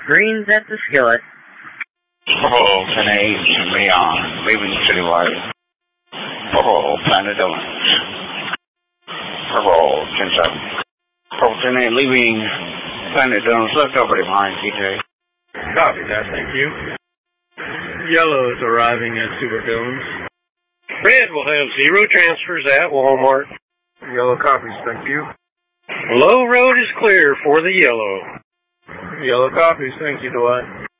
Greens at the skillet. Purple 10-8 Leon, leaving Citywide. Purple Planet Donuts. Purple 10-7. Purple 10-8 leaving Planet Donuts. Left nobody behind, TJ. Copy that, thank you. Yellow is arriving at Super Films. Red will have 0 transfers at Walmart. Yellow copies, thank you. Low road is clear for the yellow. Yellow copies, thank you, Dwight.